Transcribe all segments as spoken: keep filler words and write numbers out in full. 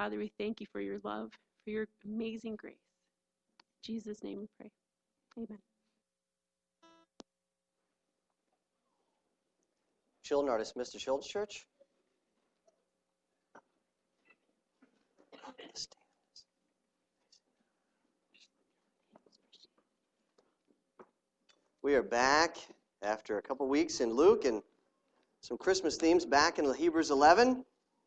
Father, we thank you for your love, for your amazing grace. In Jesus' name we pray. Amen. Children are dismissed to Children's Church. We are back after a couple weeks in Luke and some Christmas themes back in Hebrews eleven.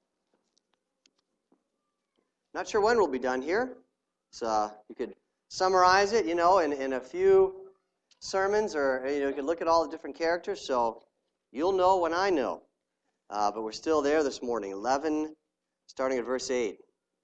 Not sure when we'll be done here. So you could summarize it, you know, in, in a few sermons, or you know, you could look at all the different characters. So you'll know when I know. Uh, but we're still there this morning. eleven, starting at verse eight.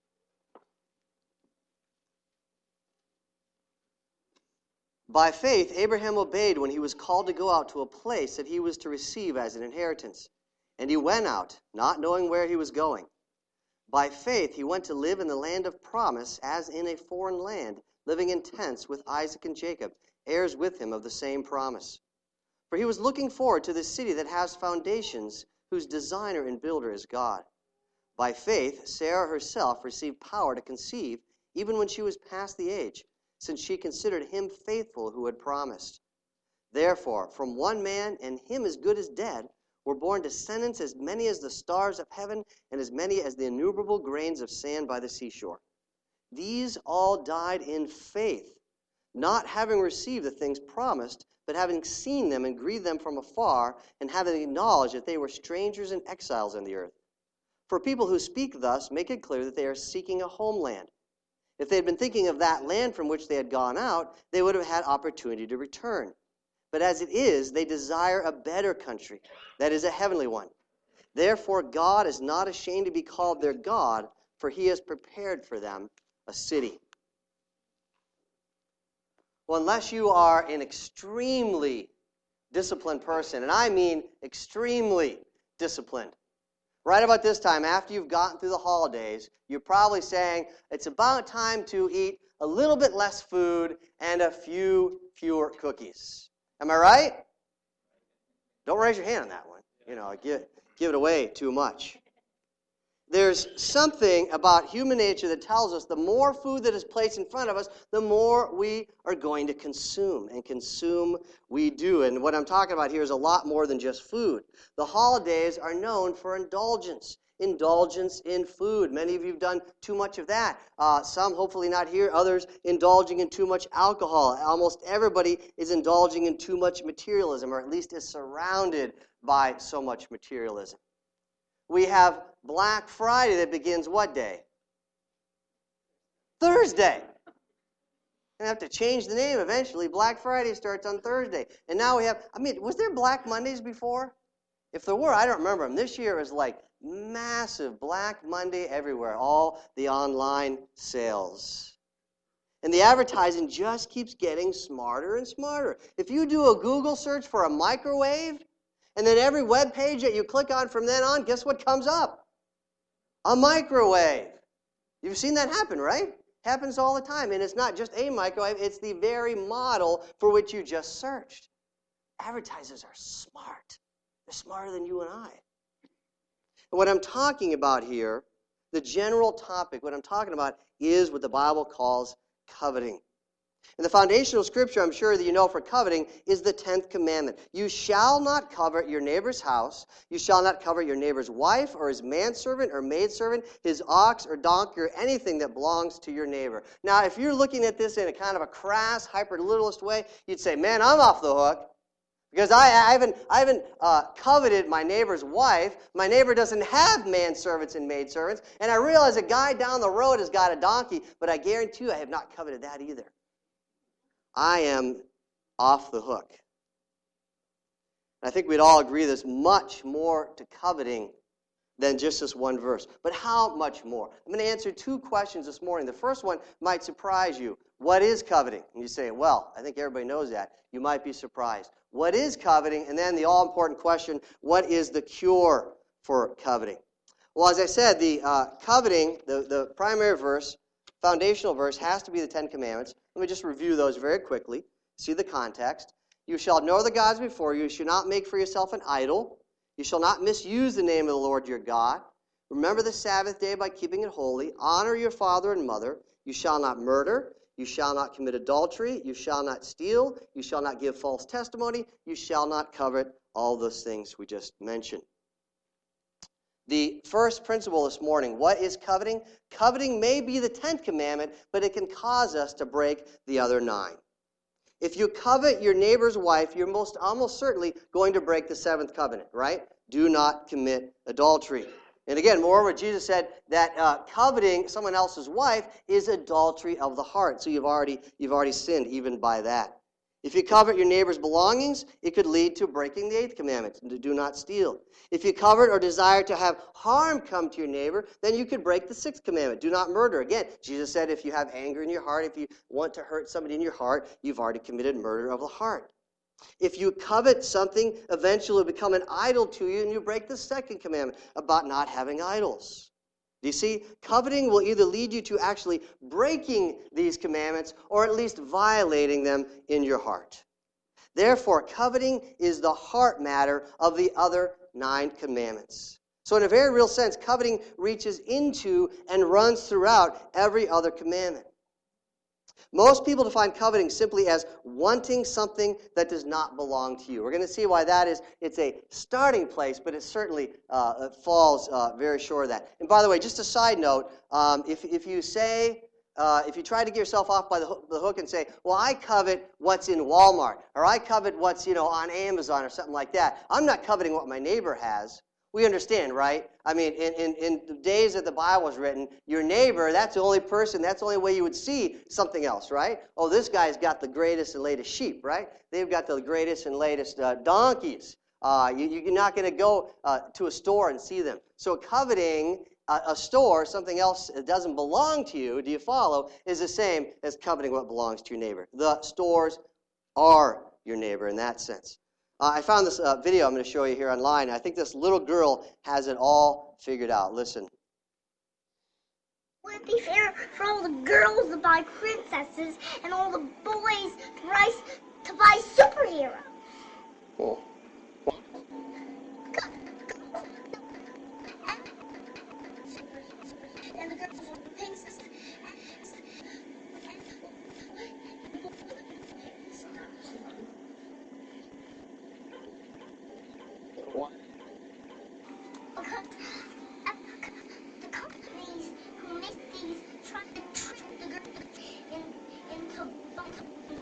By faith, Abraham obeyed when he was called to go out to a place that he was to receive as an inheritance. And he went out, not knowing where he was going. By faith, he went to live in the land of promise, as in a foreign land, living in tents with Isaac and Jacob, heirs with him of the same promise. For he was looking forward to the city that has foundations, whose designer and builder is God. By faith, Sarah herself received power to conceive, even when she was past the age, since she considered him faithful who had promised. Therefore, from one man, and him as good as dead, were born descendants as many as the stars of heaven, and as many as the innumerable grains of sand by the seashore. These all died in faith, not having received the things promised, but having seen them and grieved them from afar, and having acknowledged that they were strangers and exiles on the earth. For people who speak thus make it clear that they are seeking a homeland. If they had been thinking of that land from which they had gone out, they would have had opportunity to return. But as it is, they desire a better country, that is, a heavenly one. Therefore, God is not ashamed to be called their God, for he has prepared for them a city. Well, unless you are an extremely disciplined person, and I mean extremely disciplined, right about this time, after you've gotten through the holidays, you're probably saying, it's about time to eat a little bit less food and a few fewer cookies. Am I right? Don't raise your hand on that one. You know, give, give it away too much. There's something about human nature that tells us the more food that is placed in front of us, the more we are going to consume. And consume we do. And what I'm talking about here is a lot more than just food. The holidays are known for indulgence. Indulgence in food. Many of you have done too much of that. Uh, some hopefully not here. Others indulging in too much alcohol. Almost everybody is indulging in too much materialism, or at least is surrounded by so much materialism. We have Black Friday that begins what day? Thursday. They have to change the name eventually. Black Friday starts on Thursday. And now we have, I mean, was there Black Mondays before? If there were, I don't remember them. This year it was like massive Black Monday everywhere, all the online sales. And the advertising just keeps getting smarter and smarter. If you do a Google search for a microwave, and then every web page that you click on from then on, guess what comes up? A microwave. You've seen that happen, right? Happens all the time. And it's not just a microwave, it's the very model for which you just searched. Advertisers are smart. They're smarter than you and I. And what I'm talking about here, the general topic, what I'm talking about is what the Bible calls coveting. And the foundational scripture, I'm sure that you know for coveting, is the tenth commandment. You shall not covet your neighbor's house. You shall not covet your neighbor's wife or his manservant or maidservant, his ox or donkey, or anything that belongs to your neighbor. Now, if you're looking at this in a kind of a crass, hyper-literalist way, you'd say, man, I'm off the hook. Because I, I haven't, I haven't uh, coveted my neighbor's wife. My neighbor doesn't have manservants and maidservants. And I realize a guy down the road has got a donkey, but I guarantee you I have not coveted that either. I am off the hook. I think we'd all agree there's much more to coveting than just this one verse. But how much more? I'm going to answer two questions this morning. The first one might surprise you. What is coveting? And you say, well, I think everybody knows that. You might be surprised. What is coveting? And then the all-important question, what is the cure for coveting? Well, as I said, the uh, coveting, the, the primary verse, foundational verse, has to be the Ten Commandments. Let me just review those very quickly. See the context. You shall know the gods before you. You shall not make for yourself an idol. You shall not misuse the name of the Lord your God. Remember the Sabbath day by keeping it holy. Honor your father and mother. You shall not murder. You shall not commit adultery. You shall not steal. You shall not give false testimony. You shall not covet. All those things we just mentioned. The first principle this morning, what is coveting? Coveting may be the tenth commandment, but it can cause us to break the other nine. If you covet your neighbor's wife, you're most almost certainly going to break the seventh covenant, right? Do not commit adultery. And again, moreover, Jesus said that uh, coveting someone else's wife is adultery of the heart. So you've already you've already sinned even by that. If you covet your neighbor's belongings, it could lead to breaking the eighth commandment, to do not steal. If you covet or desire to have harm come to your neighbor, then you could break the sixth commandment, do not murder. Again, Jesus said if you have anger in your heart, if you want to hurt somebody in your heart, you've already committed murder of the heart. If you covet something, eventually it will become an idol to you, and you break the second commandment about not having idols. Do you see? Coveting will either lead you to actually breaking these commandments or at least violating them in your heart. Therefore, coveting is the heart matter of the other nine commandments. So in a very real sense, coveting reaches into and runs throughout every other commandment. Most people define coveting simply as wanting something that does not belong to you. We're going to see why that is. It's a starting place, but it certainly uh, it falls uh, very short of that. And by the way, just a side note, um, if, if you say, uh, if you try to get yourself off by the hook, the hook and say, well, I covet what's in Walmart, or I covet what's, you know, on Amazon or something like that, I'm not coveting what my neighbor has. We understand, right? I mean, in, in, in the days that the Bible was written, your neighbor, that's the only person, that's the only way you would see something else, right? Oh, this guy's got the greatest and latest sheep, right? They've got the greatest and latest uh, donkeys. Uh, you, you're not going to go uh, to a store and see them. So coveting a, a store, something else that doesn't belong to you, do you follow, is the same as coveting what belongs to your neighbor. The stores are your neighbor in that sense. Uh, I found this uh, video I'm going to show you here online. I think this little girl has it all figured out. Listen. Would it be fair for all the girls to buy princesses and all the boys to buy, to buy superheroes? Oh. And the girls will be princesses. The companies who make these try to trick the girls in, into buying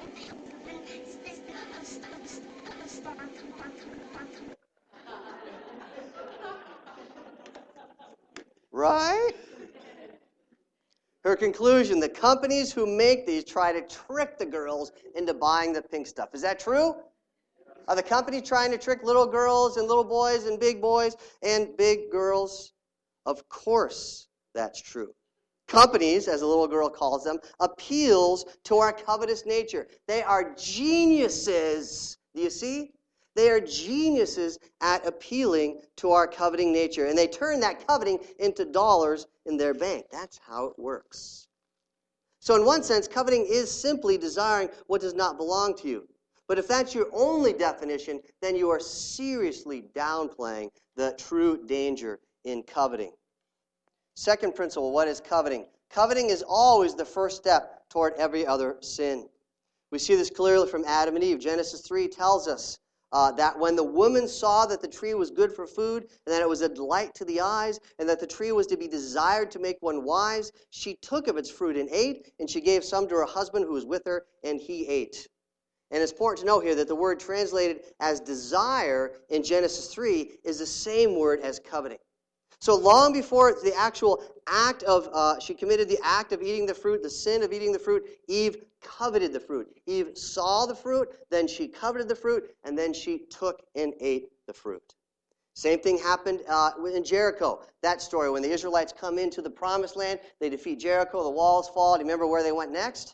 Right? Her conclusion, the companies who make these try to trick the girls into buying the pink stuff. Is that true? Are the companies trying to trick little girls and little boys and big boys and big girls? Of course that's true. Companies, as the little girl calls them, appeals to our covetous nature. They are geniuses. Do you see? They are geniuses at appealing to our coveting nature. And they turn that coveting into dollars in their bank. That's how it works. So in one sense, coveting is simply desiring what does not belong to you. But if that's your only definition, then you are seriously downplaying the true danger in coveting. Second principle, what is coveting? Coveting is always the first step toward every other sin. We see this clearly from Adam and Eve. Genesis three tells us uh, that when the woman saw that the tree was good for food, and that it was a delight to the eyes, and that the tree was to be desired to make one wise, she took of its fruit and ate, and she gave some to her husband who was with her, and he ate. And it's important to know here that the word translated as desire in Genesis three is the same word as coveting. So long before the actual act of, uh, she committed the act of eating the fruit, the sin of eating the fruit, Eve coveted the fruit. Eve saw the fruit, then she coveted the fruit, and then she took and ate the fruit. Same thing happened uh, in Jericho. That story, when the Israelites come into the promised land, they defeat Jericho, the walls fall. Do you remember where they went next?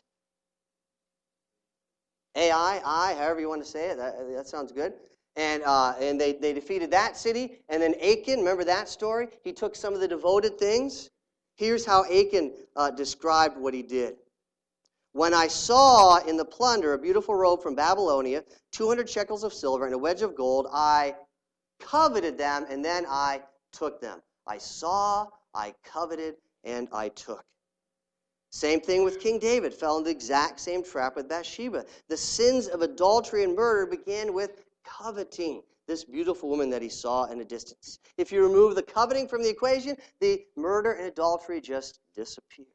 Ai, I, however you want to say it, that, that sounds good. And uh, and they, they defeated that city. And then Achan, remember that story? He took some of the devoted things. Here's how Achan uh, described what he did. When I saw in the plunder a beautiful robe from Babylonia, two hundred shekels of silver and a wedge of gold, I coveted them and then I took them. I saw, I coveted, and I took. Same thing with King David, fell in the exact same trap with Bathsheba. The sins of adultery and murder began with coveting this beautiful woman that he saw in a distance. If you remove the coveting from the equation, the murder and adultery just disappear.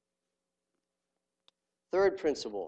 Third principle,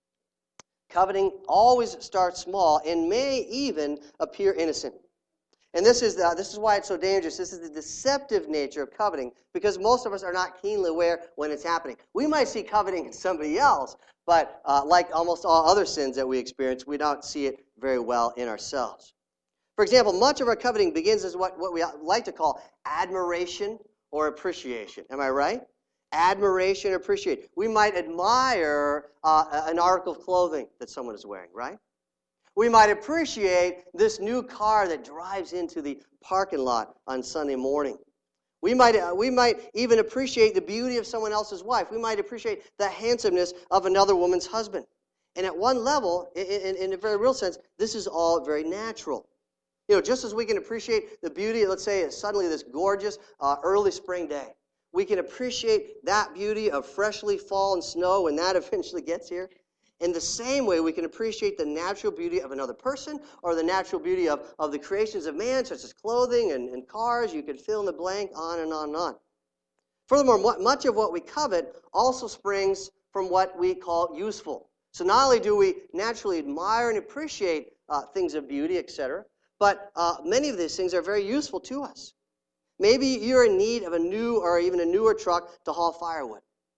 coveting always starts small and may even appear innocent. And this is, the, this is why it's so dangerous. This is the deceptive nature of coveting, because most of us are not keenly aware when it's happening. We might see coveting in somebody else, but uh, like almost all other sins that we experience, we don't see it very well in ourselves. For example, much of our coveting begins as what, what we like to call admiration or appreciation. Am I right? Admiration or appreciation. We might admire uh, an article of clothing that someone is wearing, right? We might appreciate this new car that drives into the parking lot on Sunday morning. We might, uh, we might even appreciate the beauty of someone else's wife. We might appreciate the handsomeness of another woman's husband. And at one level, in, in, in a very real sense, this is all very natural. You know, just as we can appreciate the beauty, let's say, suddenly this gorgeous uh, early spring day. We can appreciate that beauty of freshly fallen snow when that eventually gets here. In the same way, we can appreciate the natural beauty of another person or the natural beauty of, of the creations of man, such as clothing and, and cars. You could fill in the blank, on and on and on. Furthermore, much of what we covet also springs from what we call useful. So not only do we naturally admire and appreciate uh, things of beauty, et cetera, but uh, many of these things are very useful to us. Maybe you're in need of a new or even a newer truck to haul firewood.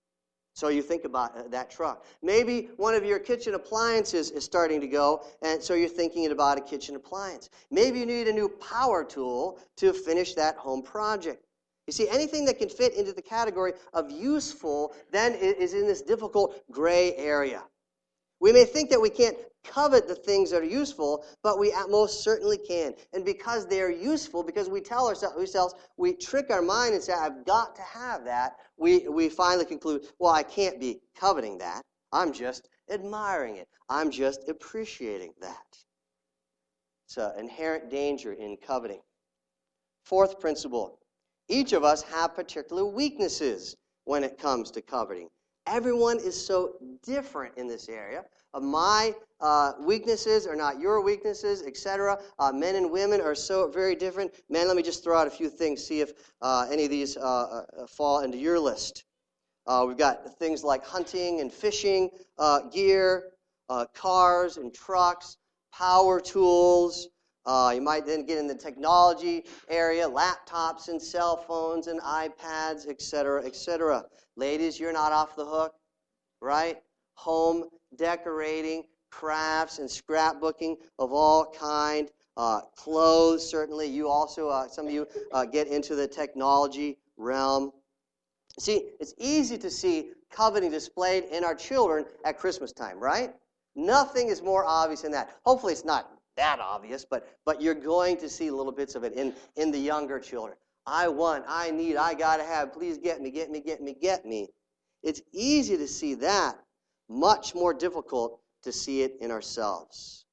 So you think about that truck. Maybe one of your kitchen appliances is starting to go, and so you're thinking about a kitchen appliance. Maybe you need a new power tool to finish that home project. You see, anything that can fit into the category of useful then is in this difficult gray area. We may think that we can't covet the things that are useful, but we most certainly can. And because they are useful, because we tell ourselves, we trick our mind and say, I've got to have that, we, we finally conclude, well, I can't be coveting that. I'm just admiring it. I'm just appreciating that. It's an inherent danger in coveting. Fourth principle, each of us have particular weaknesses when it comes to coveting. Everyone is so different in this area. Uh, my uh, weaknesses are not your weaknesses, et cetera. Uh, men and women are so very different. Men, let me just throw out a few things, see if uh, any of these uh, uh, fall into your list. Uh, we've got things like hunting and fishing uh, gear, uh, cars and trucks, power tools. Uh, you might then get in the technology area, laptops and cell phones and iPads, et cetera, et cetera. Ladies, you're not off the hook, right? Home decorating, crafts and scrapbooking of all kind, uh, clothes, certainly. You also, uh, some of you uh, get into the technology realm. See, it's easy to see coveting displayed in our children at Christmas time, right? Nothing is more obvious than that. Hopefully it's not that obvious, but but you're going to see little bits of it in, in the younger children. I want, I need, I got to have, please get me, get me, get me, get me. It's easy to see that. Much more difficult to see it in ourselves.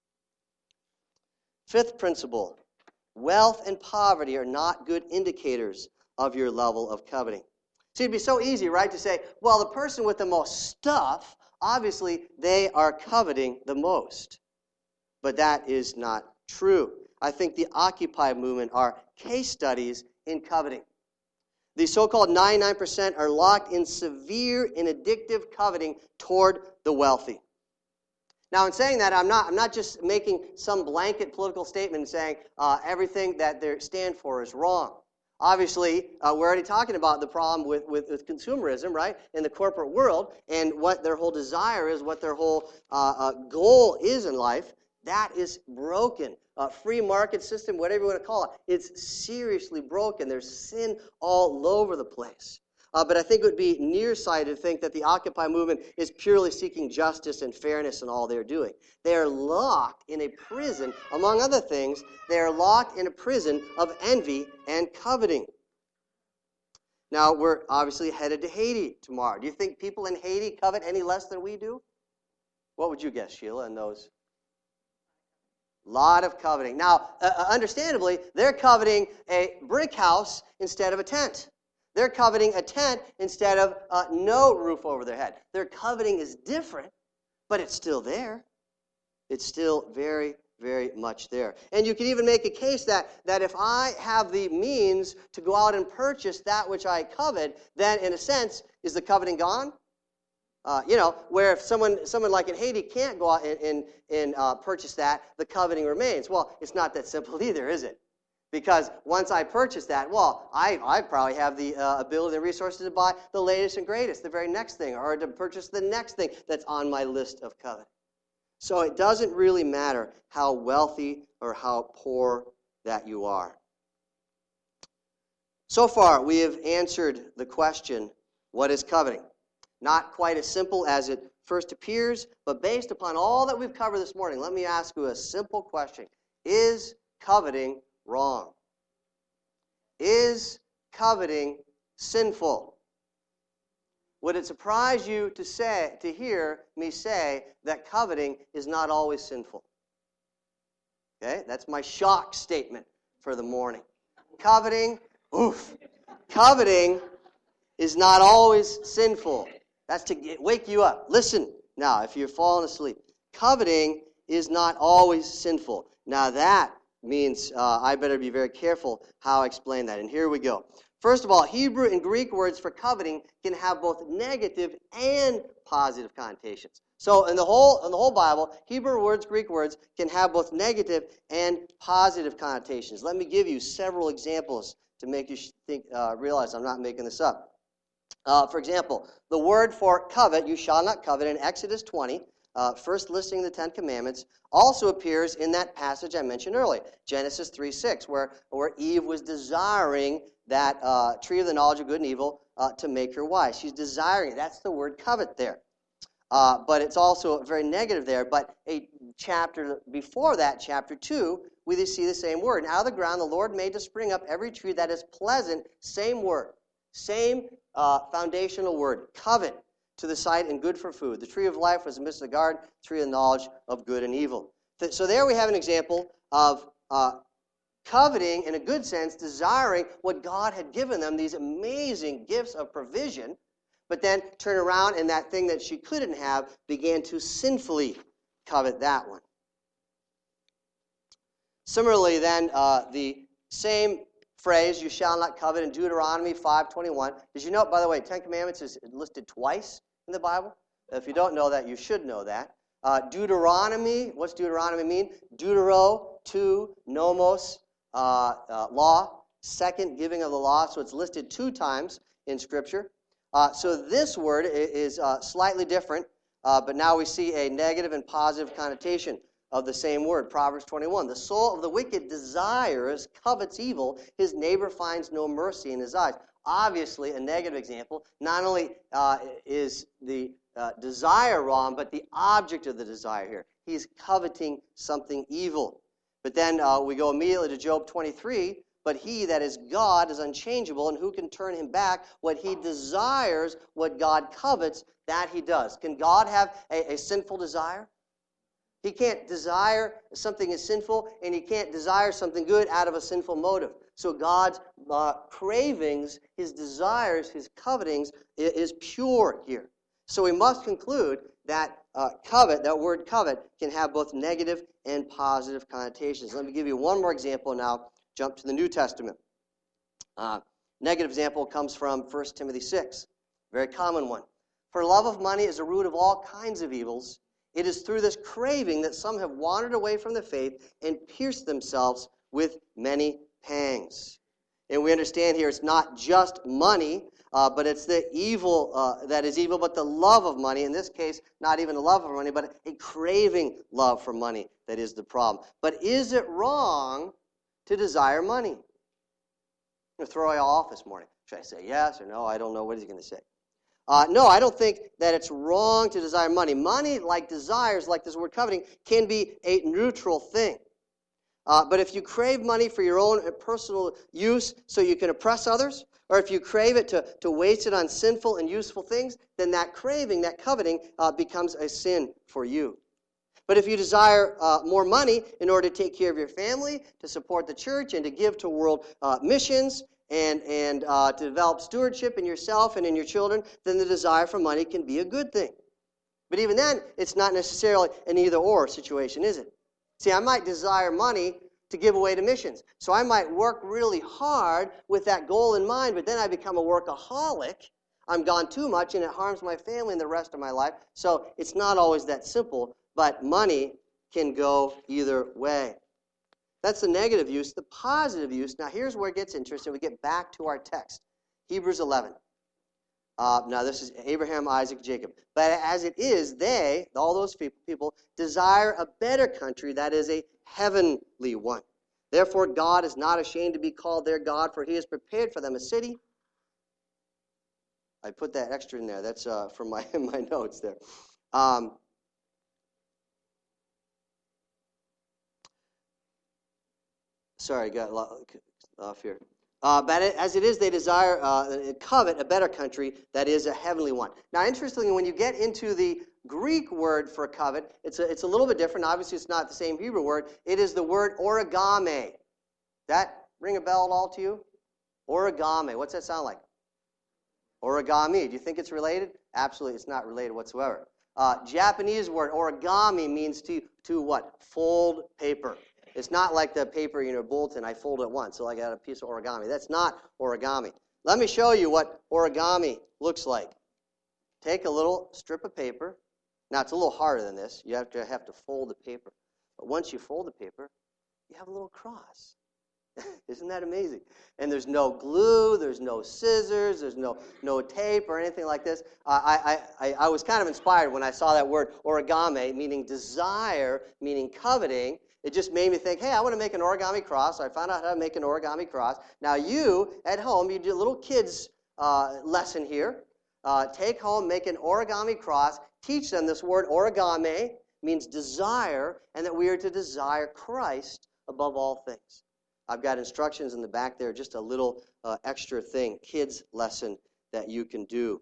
Fifth principle, wealth and poverty are not good indicators of your level of coveting. See, it'd be so easy, right, to say, well, the person with the most stuff, obviously they are coveting the most. But that is not true. I think the Occupy movement are case studies in coveting. The so-called ninety-nine percent are locked in severe and addictive coveting toward the wealthy. Now, in saying that, I'm not, I'm not just making some blanket political statement and saying uh, everything that they stand for is wrong. Obviously, uh, we're already talking about the problem with, with, with consumerism, right, in the corporate world, and what their whole desire is, what their whole uh, uh, goal is in life. That is broken. Uh, free market system, whatever you want to call it, it's seriously broken. There's sin all over the place. Uh, but I think it would be nearsighted to think that the Occupy movement is purely seeking justice and fairness in all they're doing. They are locked in a prison, among other things, they are locked in a prison of envy and coveting. Now, we're obviously headed to Haiti tomorrow. Do you think people in Haiti covet any less than we do? What would you guess, Sheila, in those? lot of coveting. Now, uh, understandably, they're coveting a brick house instead of a tent. They're coveting a tent instead of uh, no roof over their head. Their coveting is different, but it's still there. It's still very, very much there. And you can even make a case that, that if I have the means to go out and purchase that which I covet, then in a sense, is the coveting gone? Uh, you know, where if someone someone like in Haiti can't go out and, and, and uh, purchase that, the coveting remains. Well, it's not that simple either, is it? Because once I purchase that, well, I, I probably have the uh, ability and resources to buy the latest and greatest, the very next thing, or to purchase the next thing that's on my list of coveting. So it doesn't really matter how wealthy or how poor that you are. So far, we have answered the question, what is coveting? Not quite as simple as it first appears, but based upon all that we've covered this morning, let me ask you a simple question. Is coveting wrong? Is coveting sinful? Would it surprise you to say, to hear me say that coveting is not always sinful? Okay, that's my shock statement for the morning. Coveting, oof. Coveting is not always sinful. That's to get, wake you up. Listen now, if you're falling asleep. Coveting is not always sinful. Now that means uh, I better be very careful how I explain that. And here we go. First of all, Hebrew and Greek words for coveting can have both negative and positive connotations. So in the whole in the whole Bible, Hebrew words, Greek words can have both negative and positive connotations. Let me give you several examples to make you think, uh, realize I'm not making this up. Uh, for example, the word for covet, you shall not covet, in Exodus twenty, uh, first listing the Ten Commandments, also appears in that passage I mentioned earlier, Genesis three six, where, where Eve was desiring that uh, tree of the knowledge of good and evil uh, to make her wise. She's desiring it. That's the word covet there. Uh, but it's also very negative there. But a chapter before that, chapter two, we see the same word. And out of the ground the Lord made to spring up every tree that is pleasant, same word, same uh, foundational word, covet, to the sight and good for food. The tree of life was in the midst of the garden, tree of the knowledge of good and evil. So there we have an example of uh, coveting, in a good sense, desiring what God had given them, these amazing gifts of provision, but then turn around and that thing that she couldn't have began to sinfully covet that one. Similarly, then, uh, the same phrase, you shall not covet, in Deuteronomy five twenty-one. Did you know, by the way, Ten Commandments is listed twice in the Bible? If you don't know that, you should know that. Uh, Deuteronomy, what's Deuteronomy mean? Deutero, two, nomos, uh, uh, law, second giving of the law. So it's listed two times in Scripture. Uh, so this word is uh, slightly different, uh, but now we see a negative and positive connotation of the same word. Proverbs twenty-one, the soul of the wicked desires, covets evil, his neighbor finds no mercy in his eyes. Obviously, a negative example. Not only uh, is the uh, desire wrong, but the object of the desire here. He's coveting something evil. But then uh, we go immediately to Job twenty-three, but he that is God is unchangeable, and who can turn him back? What he desires, what God covets, that he does. Can God have a, a sinful desire? He can't desire something is sinful, and he can't desire something good out of a sinful motive. So God's uh, cravings, his desires, his covetings is, is pure here. So we must conclude that uh, covet, that word covet, can have both negative and positive connotations. Let me give you one more example now. Jump to the New Testament. Uh, negative example comes from First Timothy six, very common one. For love of money is the root of all kinds of evils. It is through this craving that some have wandered away from the faith and pierced themselves with many pangs. And we understand here it's not just money, uh, but it's the evil uh, that is evil, but the love of money. In this case, not even a love of money, but a craving love for money that is the problem. But is it wrong to desire money? I'm going to throw you all off this morning. Should I say yes or no? I don't know what he's going to say. Uh, no, I don't think that it's wrong to desire money. Money, like desires, like this word coveting, can be a neutral thing. Uh, but if you crave money for your own personal use so you can oppress others, or if you crave it to, to waste it on sinful and useful things, then that craving, that coveting, uh, becomes a sin for you. But if you desire uh, more money in order to take care of your family, to support the church, and to give to world uh, missions, and, and uh, to develop stewardship in yourself and in your children, then the desire for money can be a good thing. But even then, it's not necessarily an either-or situation, is it? See, I might desire money to give away to missions. So I might work really hard with that goal in mind, but then I become a workaholic. I'm gone too much, and it harms my family and the rest of my life. So it's not always that simple, but money can go either way. That's the negative use. The positive use, now here's where it gets interesting. We get back to our text, Hebrews eleven. Uh, now this is Abraham, Isaac, Jacob. But as it is, they, all those people, desire a better country, that is a heavenly one. Therefore God is not ashamed to be called their God, for he has prepared for them a city. I put that extra in there. That's uh, from my, my notes there. Um, sorry, I got off here. Uh, but as it is, they desire, uh, covet a better country that is a heavenly one. Now, interestingly, when you get into the Greek word for covet, it's a, it's a little bit different. Obviously, it's not the same Hebrew word. It is the word origami. That ring a bell at all to you? Origami. What's that sound like? Origami. Do you think it's related? Absolutely, it's not related whatsoever. Uh, Japanese word origami means to, to what? Fold paper. It's not like the paper, you know, bulletin, I fold it once, so I got a piece of origami. That's not origami. Let me show you what origami looks like. Take a little strip of paper. Now, it's a little harder than this. You have to have to fold the paper. But once you fold the paper, you have a little cross. Isn't that amazing? And there's no glue, there's no scissors, there's no, no tape or anything like this. Uh, I, I, I was kind of inspired when I saw that word origami, meaning desire, meaning coveting. It just made me think, hey, I want to make an origami cross. So I found out how to make an origami cross. Now you, at home, you do a little kids uh, lesson here. Uh, take home, make an origami cross. Teach them this word origami means desire, and that we are to desire Christ above all things. I've got instructions in the back there, just a little uh, extra thing, kids lesson that you can do.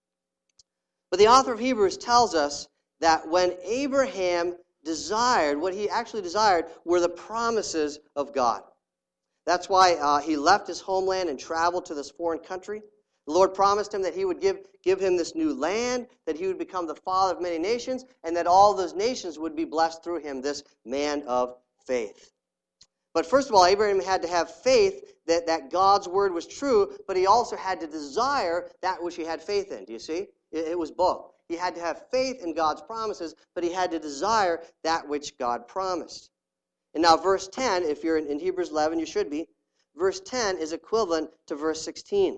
But the author of Hebrews tells us that when Abraham desired, what he actually desired were the promises of God. That's why uh, he left his homeland and traveled to this foreign country. The Lord promised him that he would give, give him this new land, that he would become the father of many nations, and that all those nations would be blessed through him, this man of faith. But first of all, Abraham had to have faith that, that God's word was true, but he also had to desire that which he had faith in. Do you see? It, it was both. He had to have faith in God's promises, but he had to desire that which God promised. And now verse ten, if you're in, in Hebrews eleven, you should be, verse ten is equivalent to verse sixteen.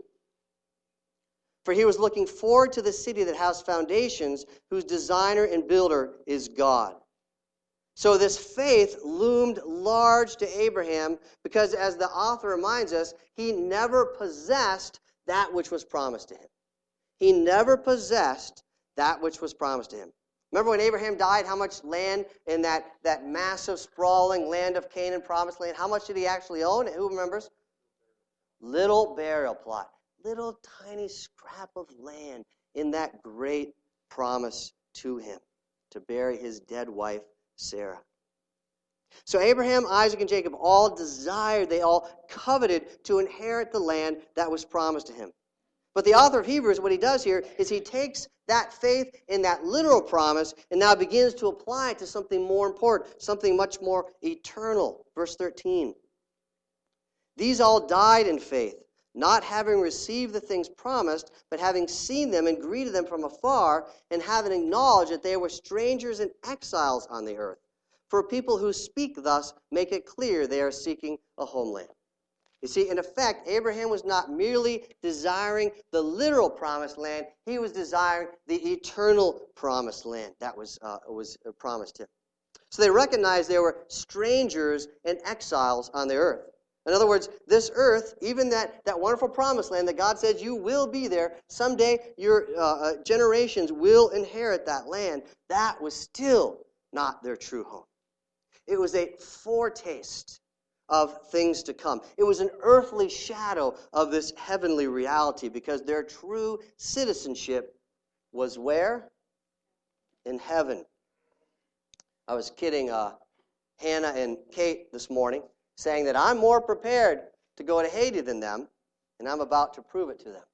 For he was looking forward to the city that has foundations, whose designer and builder is God. So this faith loomed large to Abraham because, as the author reminds us, he never possessed that which was promised to him. He never possessed that which was promised to him. Remember when Abraham died, how much land in that, that massive, sprawling land of Canaan, promised land, how much did he actually own? Who remembers? Little burial plot. Little tiny scrap of land in that great promise to him to bury his dead wife, Sarah. So Abraham, Isaac, and Jacob all desired, they all coveted to inherit the land that was promised to him. But the author of Hebrews, what he does here is he takes that faith in that literal promise and now begins to apply it to something more important, something much more eternal. Verse thirteen. These all died in faith, not having received the things promised, but having seen them and greeted them from afar, and having acknowledged that they were strangers and exiles on the earth. For people who speak thus make it clear they are seeking a homeland. You see, in effect, Abraham was not merely desiring the literal promised land, he was desiring the eternal promised land that was, uh, was promised him. So they recognized they were strangers and exiles on the earth. In other words, this earth, even that, that wonderful promised land that God says you will be there, someday your uh, generations will inherit that land, that was still not their true home. It was a foretaste of things to come. It was an earthly shadow of this heavenly reality because their true citizenship was where? In heaven. I was kidding uh, Hannah and Kate this morning, saying that I'm more prepared to go to Haiti than them, and I'm about to prove it to them.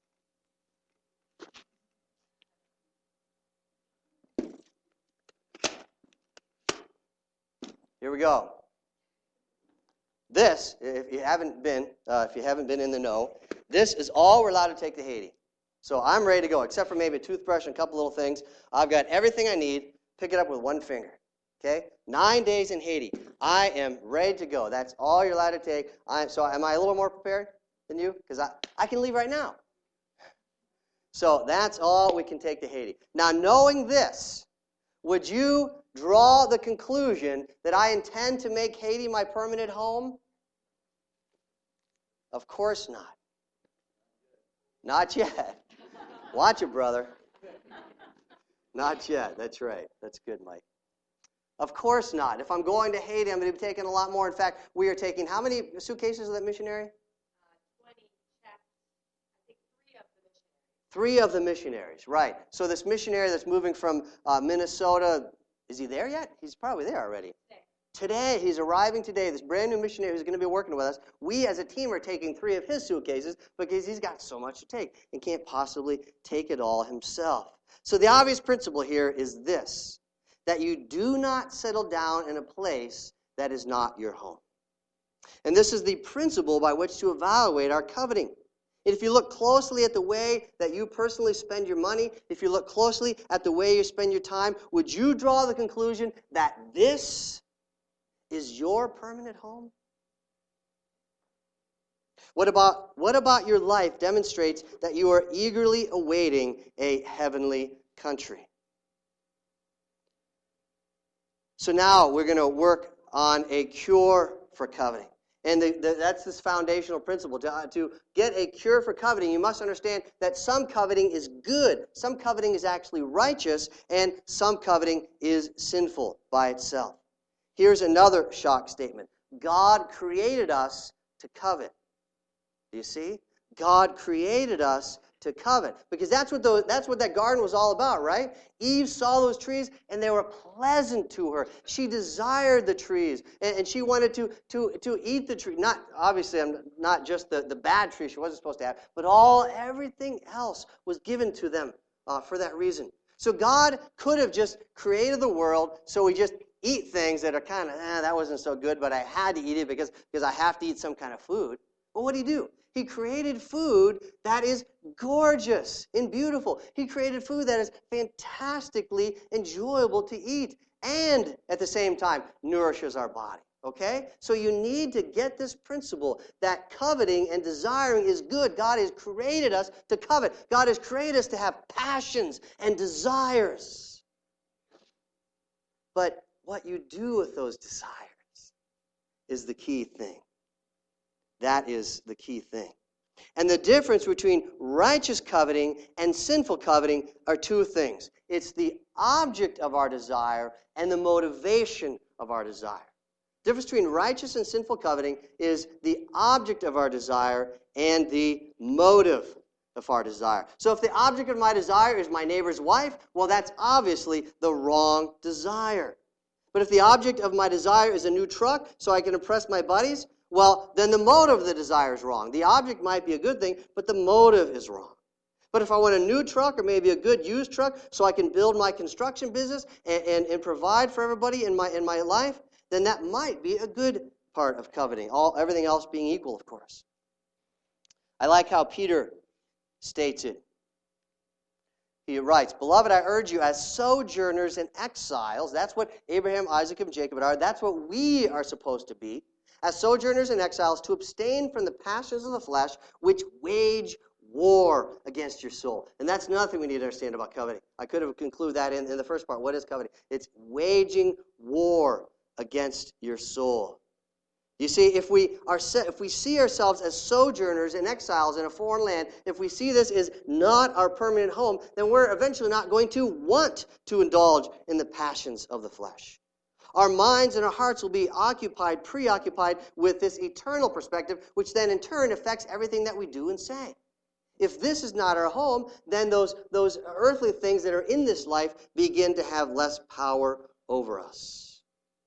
Here we go. This, if you haven't been, uh, if you haven't been in the know, this is all we're allowed to take to Haiti. So I'm ready to go, except for maybe a toothbrush and a couple little things. I've got everything I need. Pick it up with one finger. Okay? Nine days in Haiti. I am ready to go. That's all you're allowed to take. I, so am I a little more prepared than you? Because I, I can leave right now. So that's all we can take to Haiti. Now, knowing this, would you draw the conclusion that I intend to make Haiti my permanent home? Of course not. Not yet. Watch it, brother. Not yet. That's right. That's good, Mike. Of course not. If I'm going to Haiti, I'm going to be taking a lot more. In fact, we are taking how many suitcases of that missionary? Uh, twenty checked. I think three of the missionaries. Three of the missionaries, right. So this missionary that's moving from uh, Minnesota, is he there yet? He's probably there already. Today. Today, he's arriving today, this brand new missionary who's going to be working with us. We as a team are taking three of his suitcases because he's got so much to take and can't possibly take it all himself. So the obvious principle here is this, that you do not settle down in a place that is not your home. And this is the principle by which to evaluate our coveting. If you look closely at the way that you personally spend your money, if you look closely at the way you spend your time, would you draw the conclusion that this is your permanent home? What about, what about your life demonstrates that you are eagerly awaiting a heavenly country? So now we're going to work on a cure for coveting. And the, the, that's this foundational principle. To, uh, to get a cure for coveting, you must understand that some coveting is good, some coveting is actually righteous, and some coveting is sinful by itself. Here's another shock statement. God created us to covet. Do you see? God created us to covet. Because that's what those, that's what that garden was all about, right? Eve saw those trees and they were pleasant to her. She desired the trees and, and she wanted to, to, to eat the tree. Not, obviously, not just the, the bad tree she wasn't supposed to have, but all, everything else was given to them uh, for that reason. So God could have just created the world so we just eat things that are kind of, eh, that wasn't so good, but I had to eat it because, because I have to eat some kind of food. But what did he do? He created food that is gorgeous and beautiful. He created food that is fantastically enjoyable to eat and at the same time nourishes our body. Okay? So you need to get this principle that coveting and desiring is good. God has created us to covet. God has created us to have passions and desires. But what you do with those desires is the key thing. That is the key thing. And the difference between righteous coveting and sinful coveting are two things. It's the object of our desire and the motivation of our desire. The difference between righteous and sinful coveting is the object of our desire and the motive of our desire. So if the object of my desire is my neighbor's wife, well, that's obviously the wrong desire. But if the object of my desire is a new truck so I can impress my buddies, well, then the motive of the desire is wrong. The object might be a good thing, but the motive is wrong. But if I want a new truck or maybe a good used truck so I can build my construction business and, and, and provide for everybody in my in my life, then that might be a good part of coveting, all everything else being equal, of course. I like how Peter states it. He writes, "Beloved, I urge you as sojourners and exiles," that's what Abraham, Isaac, and Jacob are. That's what we are supposed to be. "As sojourners and exiles, to abstain from the passions of the flesh, which wage war against your soul." And that's another thing we need to understand about coveting. I could have concluded that in, in the first part. What is coveting? It's waging war against your soul. You see, if we are if we see ourselves as sojourners and exiles in a foreign land, if we see this as not our permanent home, then we're eventually not going to want to indulge in the passions of the flesh. Our minds and our hearts will be occupied, preoccupied with this eternal perspective, which then in turn affects everything that we do and say. If this is not our home, then those, those earthly things that are in this life begin to have less power over us.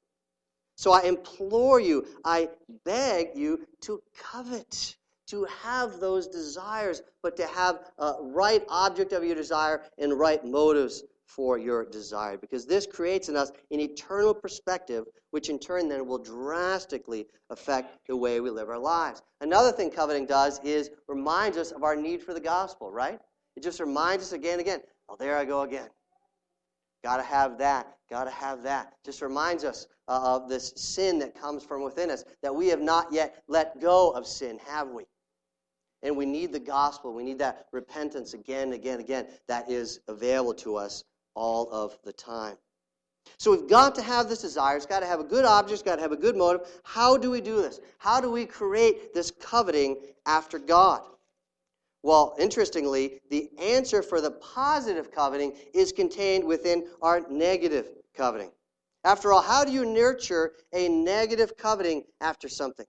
So I implore you, I beg you to covet, to have those desires, but to have a right object of your desire and right motives for your desire. Because this creates in us an eternal perspective, which in turn then will drastically affect the way we live our lives. Another thing coveting does is reminds us of our need for the gospel, right? It just reminds us again and again, oh, there I go again. Got to have that. Got to have that. Just reminds us uh, of this sin that comes from within us, that we have not yet let go of sin, have we? And we need the gospel. We need that repentance again and again and again that is available to us all of the time. So we've got to have this desire. It's got to have a good object. It's got to have a good motive. How do we do this? How do we create this coveting after God? Well, interestingly, the answer for the positive coveting is contained within our negative coveting. After all, how do you nurture a negative coveting after something?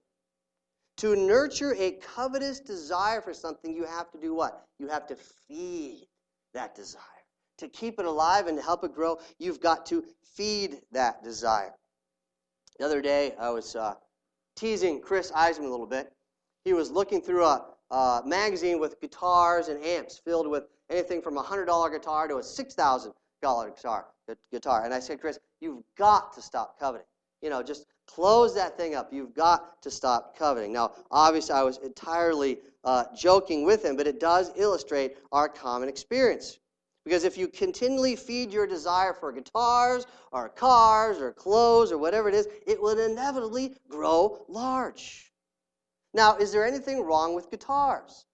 To nurture a covetous desire for something, you have to do what? You have to feed that desire. To keep it alive and to help it grow, you've got to feed that desire. The other day, I was uh, teasing Chris Eisman a little bit. He was looking through a uh, magazine with guitars and amps filled with anything from a one hundred dollar guitar to a six thousand dollar guitar, guitar. And I said, Chris, you've got to stop coveting. You know, just close that thing up. You've got to stop coveting. Now, obviously, I was entirely uh, joking with him, but it does illustrate our common experience. Because if you continually feed your desire for guitars or cars or clothes or whatever it is, it will inevitably grow large. Now, is there anything wrong with guitars?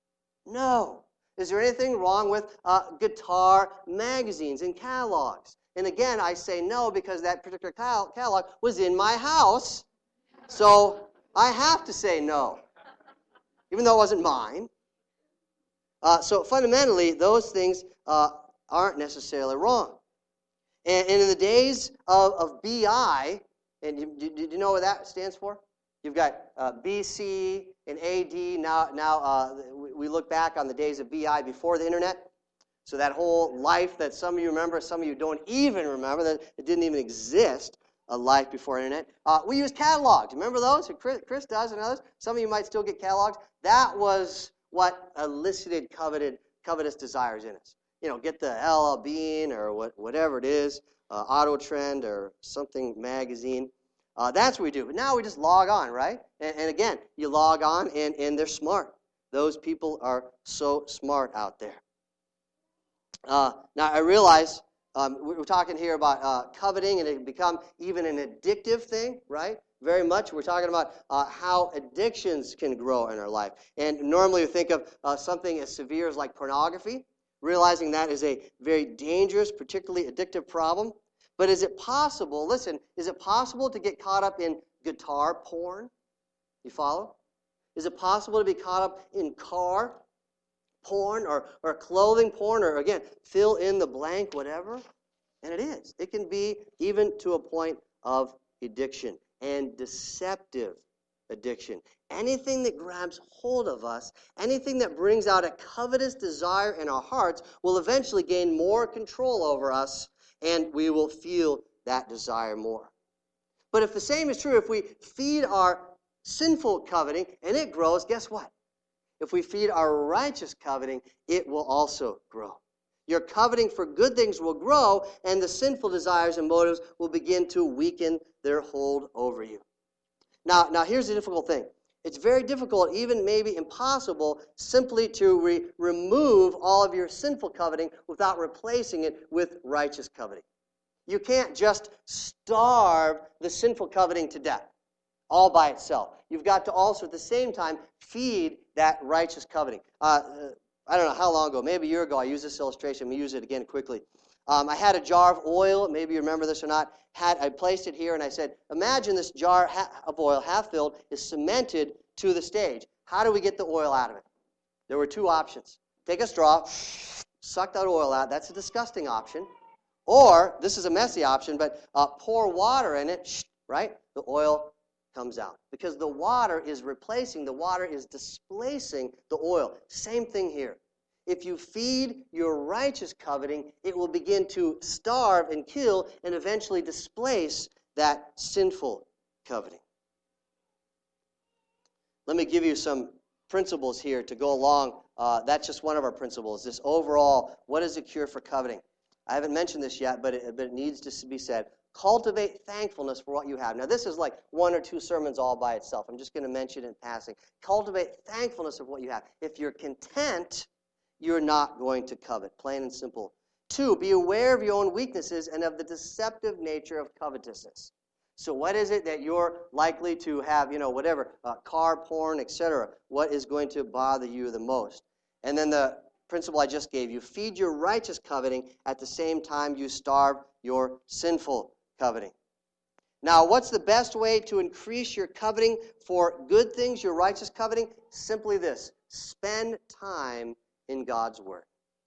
No. Is there anything wrong with uh, guitar magazines and catalogs? And again, I say no because that particular catalog was in my house, so I have to say no, even though it wasn't mine. Uh, so fundamentally, those things uh, aren't necessarily wrong. And, and in the days of, of B I, and you, do, do you know what that stands for? You've got uh, B C and A D. Now, now uh, we look back on the days of B I before the internet. So that whole life that some of you remember, some of you don't even remember, that it didn't even exist, a life before internet. Uh, we used catalogs. Remember those? Chris, Chris does and others. Some of you might still get catalogs. That was what elicited coveted, covetous desires in us. You know, get the L L Bean or what, whatever it is, uh, Auto Trend or something magazine. Uh, that's what we do. But now we just log on, right? And, and again, you log on and, and they're smart. Those people are so smart out there. Uh, now, I realize um, we're talking here about uh, coveting, and it can become even an addictive thing, right? Very much. We're talking about uh, how addictions can grow in our life. And normally we think of uh, something as severe as like pornography, realizing that is a very dangerous, particularly addictive problem. But is it possible, listen, is it possible to get caught up in guitar porn? You follow? Is it possible to be caught up in car porn or, or clothing porn, or again, fill in the blank, whatever? And it is. It can be even to a point of addiction and deceptive addiction. Anything that grabs hold of us, anything that brings out a covetous desire in our hearts will eventually gain more control over us, and we will feel that desire more. But if the same is true, if we feed our sinful coveting and it grows, guess what? If we feed our righteous coveting, it will also grow. Your coveting for good things will grow, and the sinful desires and motives will begin to weaken their hold over you. Now, now here's the difficult thing. It's very difficult, even maybe impossible, simply to re- remove all of your sinful coveting without replacing it with righteous coveting. You can't just starve the sinful coveting to death all by itself. You've got to also at the same time feed that righteous coveting. Uh, I don't know how long ago, maybe a year ago, I used this illustration. I'm going to use it again quickly. Um, I had a jar of oil, maybe you remember this or not. Had I placed it here and I said, imagine this jar ha- of oil, half filled, is cemented to the stage. How do we get the oil out of it? There were two options. Take a straw, suck that oil out. That's a disgusting option. Or, this is a messy option, but uh, pour water in it, right? The oil comes out. Because the water is replacing, the water is displacing the oil. Same thing here. if you feed your righteous coveting, it will begin to starve and kill and eventually displace that sinful coveting. Let me give you some principles here to go along. Uh, that's just one of our principles. This overall, what is the cure for coveting? I haven't mentioned this yet, but it, but it needs to be said. Cultivate thankfulness for what you have. Now, this is like one or two sermons all by itself. I'm just going to mention it in passing. Cultivate thankfulness of what you have. If you're content, you're not going to covet. Plain and simple. Two, be aware of your own weaknesses and of the deceptive nature of covetousness. So what is it that you're likely to have, you know, whatever, uh, car, porn, et cetera? What is going to bother you the most? And then the principle I just gave you, feed your righteous coveting at the same time you starve your sinful coveting. Now, what's the best way to increase your coveting for good things, your righteous coveting? Simply this: spend time in God's Word.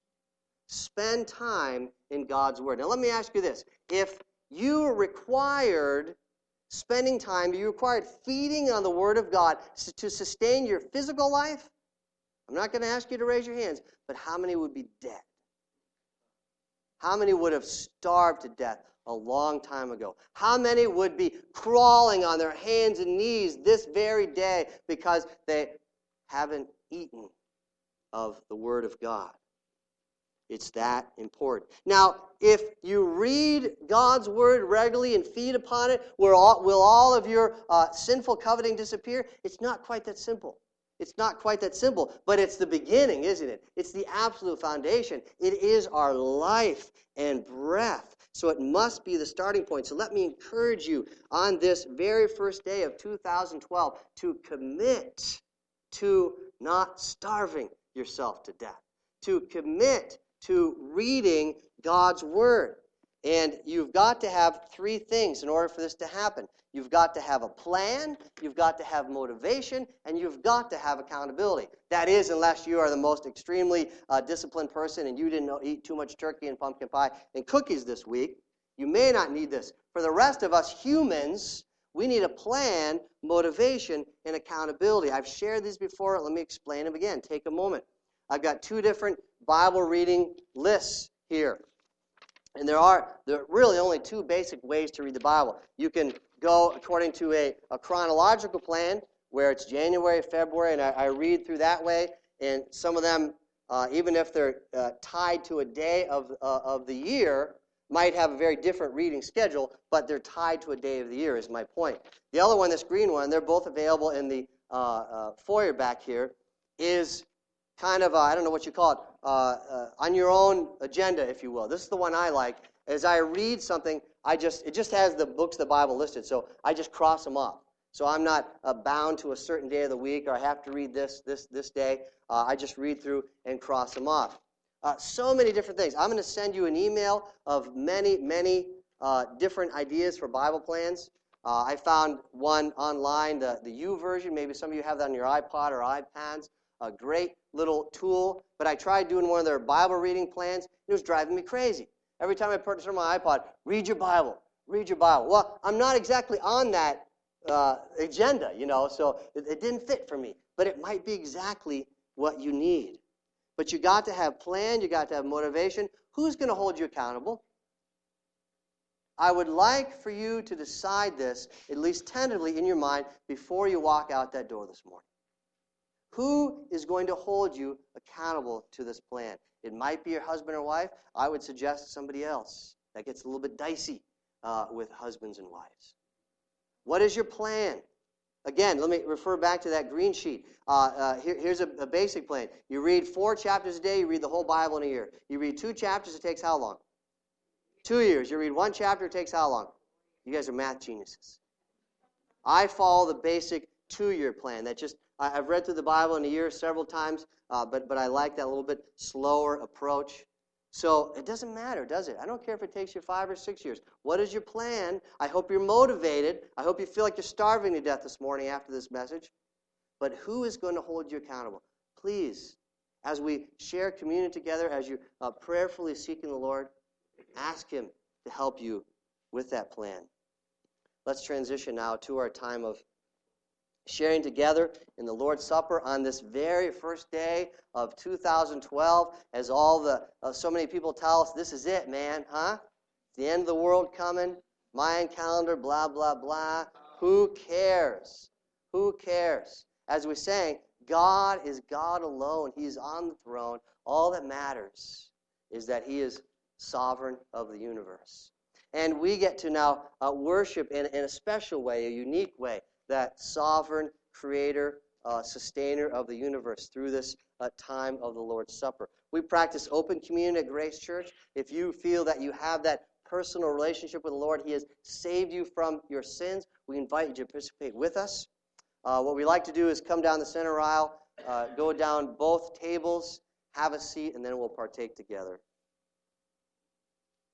Spend time in God's Word. Now, let me ask you this. If you required spending time, you required feeding on the Word of God to sustain your physical life, I'm not going to ask you to raise your hands, but how many would be dead? How many would have starved to death a long time ago? How many would be crawling on their hands and knees this very day because they haven't eaten of the Word of God? It's that important. Now, if you read God's Word regularly and feed upon it, will all, will all of your uh, sinful coveting disappear? It's not quite that simple. It's not quite that simple, but it's the beginning, isn't it? It's the absolute foundation. It is our life and breath. So it must be the starting point. So let me encourage you on this very first day of two thousand twelve to commit to not starving yourself to death, to commit to reading God's Word. And you've got to have three things in order for this to happen. You've got to have a plan, you've got to have motivation, and you've got to have accountability. That is, unless you are the most extremely uh, disciplined person and you didn't know, eat too much turkey and pumpkin pie and cookies this week, you may not need this. For the rest of us humans, we need a plan, motivation, and accountability. I've shared these before. Let me explain them again. Take a moment. I've got two different Bible reading lists here. And there are, there are really only two basic ways to read the Bible. You can go according to a, a chronological plan where it's January, February, and I, I read through that way. And some of them, uh, even if they're uh, tied to a day of, uh, of the year, might have a very different reading schedule, but they're tied to a day of the year is my point. The other one, this green one, they're both available in the uh, uh, foyer back here, is kind of, uh, I don't know what you call it, uh, uh, on your own agenda, if you will. This is the one I like. As I read something, I just it just has the books of the Bible listed, so I just cross them off. So I'm not uh, bound to a certain day of the week, or I have to read this this this day. Uh, I just read through and cross them off. Uh, so many different things. I'm going to send you an email of many, many uh, different ideas for Bible plans. Uh, I found one online, the, the U version. Maybe some of you have that on your iPod or iPads. A great little tool. But I tried doing one of their Bible reading plans. It was driving me crazy. Every time I purchased on my iPod, read your Bible, read your Bible. Well, I'm not exactly on that uh, agenda, you know, so it, it didn't fit for me. But it might be exactly what you need. But you got to have plan, you got to have motivation. Who's going to hold you accountable? I would like for you to decide this, at least tentatively in your mind, before you walk out that door this morning. Who is going to hold you accountable to this plan? It might be your husband or wife. I would suggest somebody else. That gets a little bit dicey uh, with husbands and wives. What is your plan? Again, let me refer back to that green sheet. Uh, uh, here, here's a, a basic plan. You read four chapters a day. You read the whole Bible in a year. You read two chapters. It takes how long? Two years. You read one chapter. It takes how long? You guys are math geniuses. I follow the basic two-year plan. That just I, I've read through the Bible in a year several times, uh, but but I like that little bit slower approach. So it doesn't matter, does it? I don't care if it takes you five or six years. What is your plan? I hope you're motivated. I hope you feel like you're starving to death this morning after this message. But who is going to hold you accountable? Please, as we share communion together, as you uh, prayerfully seeking the Lord, ask Him to help you with that plan. Let's transition now to our time of sharing together in the Lord's Supper on this very first day of two thousand twelve, as all the uh, so many people tell us, this is it, man, huh? The end of the world coming, Mayan calendar, blah, blah, blah. Who cares? Who cares? As we sang, God is God alone. He is on the throne. All that matters is that He is sovereign of the universe. And we get to now uh, worship in, in a special way, a unique way, that sovereign creator, uh, sustainer of the universe through this uh, time of the Lord's Supper. We practice open communion at Grace Church. If you feel that you have that personal relationship with the Lord, He has saved you from your sins, we invite you to participate with us. Uh, what we like to do is come down the center aisle, uh, go down both tables, have a seat, and then we'll partake together.